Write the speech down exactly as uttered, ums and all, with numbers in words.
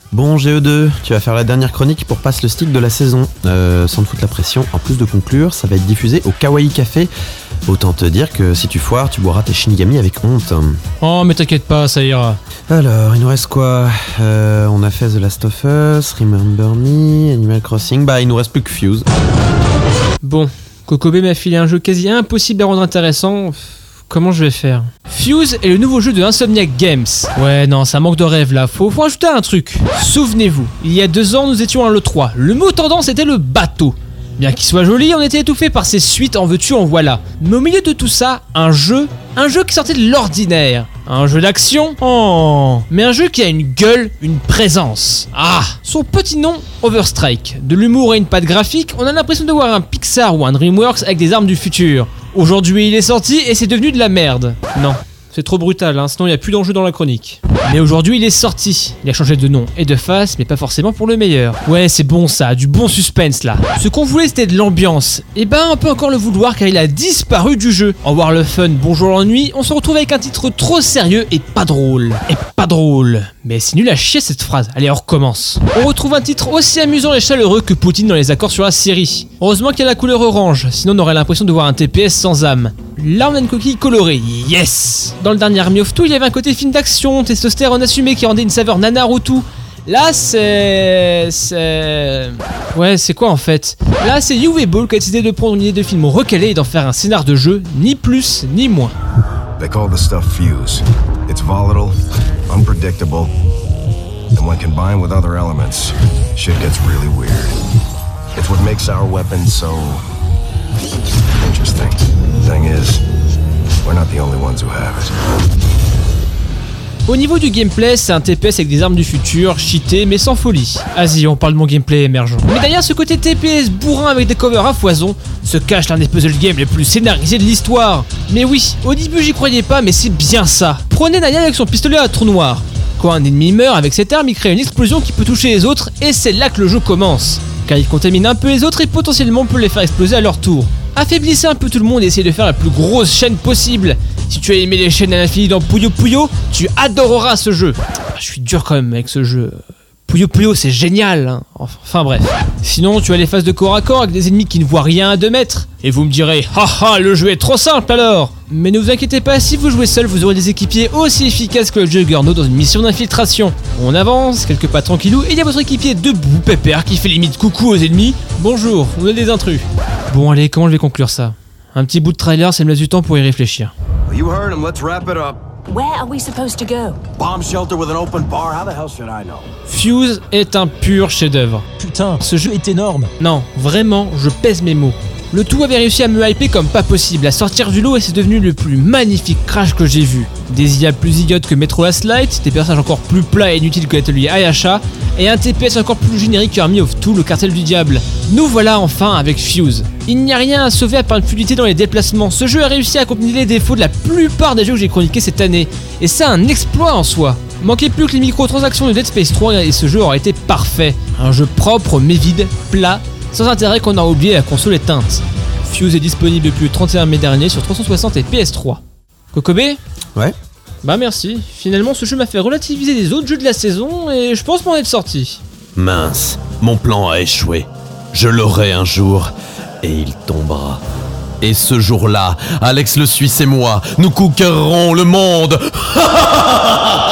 Bon G E deux, tu vas faire la dernière chronique pour Passe le stick de la saison. Euh, sans te foutre la pression, en plus de conclure, ça va être diffusé au Kawaii Café. Autant te dire que si tu foires, tu boiras tes Shinigami avec honte. Oh mais t'inquiète pas, ça ira. Alors, il nous reste quoi euh, On a fait The Last of Us, Remember Me, Animal Crossing, bah il nous reste plus que Fuse. Bon, Kokobé m'a filé un jeu quasi impossible à rendre intéressant. Comment je vais faire? Fuse est le nouveau jeu de Insomniac Games. Ouais, non, ça manque de rêve là, faut, faut ajouter un truc. Souvenez-vous, il y a deux ans, nous étions à l'E trois. Le mot tendance était le bateau. Bien qu'il soit joli, on était étouffé par ses suites, en veux-tu, en voilà. Mais au milieu de tout ça, un jeu, un jeu qui sortait de l'ordinaire. Un jeu d'action, oh. Mais un jeu qui a une gueule, une présence. Ah, son petit nom, Overstrike. De l'humour et une patte graphique, on a l'impression de voir un Pixar ou un DreamWorks avec des armes du futur. Aujourd'hui, il est sorti et c'est devenu de la merde. Non, c'est trop brutal, hein, sinon il n'y a plus d'enjeu dans la chronique. Mais aujourd'hui, il est sorti. Il a changé de nom et de face, mais pas forcément pour le meilleur. Ouais, c'est bon ça, du bon suspense là. Ce qu'on voulait, c'était de l'ambiance. Et ben, on peut encore le vouloir car il a disparu du jeu. Au revoir le fun, bonjour l'ennui, on se retrouve avec un titre trop sérieux et pas drôle. Et pas drôle. Mais c'est nul à chier cette phrase. Allez, on recommence. On retrouve un titre aussi amusant et chaleureux que Poutine dans les accords sur la série. Heureusement qu'il y a la couleur orange, sinon on aurait l'impression de voir un T P S sans âme. Là, on a une coquille colorée, yes. Dans le dernier Army of Two, il y avait un côté film d'action, testostérone assumé qui rendait une saveur Naruto. Là, c'est... c'est... Ouais, c'est quoi en fait? Là, c'est U V Ball qui a décidé de prendre une idée de film recalée et d'en faire un scénar de jeu, ni plus, ni moins. They call the stuff Fuse. It's volatile, unpredictable, and when combined with other elements, shit gets really weird. It's what makes our weapon so... interesting. Thing is, we're not the only ones who have it. Au niveau du gameplay, c'est un T P S avec des armes du futur, cheaté mais sans folie. Vas-y, on parle de mon gameplay émergent. Mais derrière ce côté T P S bourrin avec des covers à foison, se cache l'un des puzzle games les plus scénarisés de l'histoire. Mais oui, au début j'y croyais pas, mais c'est bien ça. Prenez Naya avec son pistolet à trou noir. Quand un ennemi meurt avec cette arme, il crée une explosion qui peut toucher les autres, et c'est là que le jeu commence. Car il contamine un peu les autres et potentiellement peut les faire exploser à leur tour. Affaiblissez un peu tout le monde et essayez de faire la plus grosse chaîne possible. Si tu as aimé les chaînes à l'infini dans Puyo Puyo, tu adoreras ce jeu. Je suis dur quand même avec ce jeu. Puyo Puyo c'est génial, hein. Enfin bref. Sinon tu as les phases de corps à corps avec des ennemis qui ne voient rien à deux mètres. Et vous me direz, haha, le jeu est trop simple alors. Mais ne vous inquiétez pas, si vous jouez seul, vous aurez des équipiers aussi efficaces que le Juggernaut dans une mission d'infiltration. On avance, quelques pas tranquillou, et il y a votre équipier debout, pépère, qui fait limite coucou aux ennemis. Bonjour, on est des intrus. Bon allez, comment je vais conclure ça? Un petit bout de trailer, ça me laisse du temps pour y réfléchir. You heard him, let's wrap it up. Where are we supposed to go? Bomb shelter with an open bar, how the hell should I know? Fuse est un pur chef-d'œuvre. Putain, ce jeu est énorme. Non, vraiment, je pèse mes mots. Le tout avait réussi à me hyper comme pas possible, à sortir du lot et c'est devenu le plus magnifique crash que j'ai vu. Des I A plus idiotes que Metro Last Light, des personnages encore plus plats et inutiles que l'atelier Ayasha, et un T P S encore plus générique que Army of Two, le cartel du diable. Nous voilà enfin avec Fuse. Il n'y a rien à sauver à part une fluidité dans les déplacements. Ce jeu a réussi à combiner les défauts de la plupart des jeux que j'ai chroniqués cette année, et c'est un exploit en soi. Manquait plus que les microtransactions de Dead Space trois et ce jeu aurait été parfait. Un jeu propre mais vide, plat, sans intérêt qu'on a oublié la console éteinte. Fuse est disponible depuis le trente et un mai dernier sur trois cent soixante et P S trois. Kokobé ? Ouais. Bah merci, finalement ce jeu m'a fait relativiser les autres jeux de la saison et je pense m'en être sorti. Mince, mon plan a échoué. Je l'aurai un jour, et il tombera. Et ce jour-là, Alex le Suisse et moi, nous conquérerons le monde.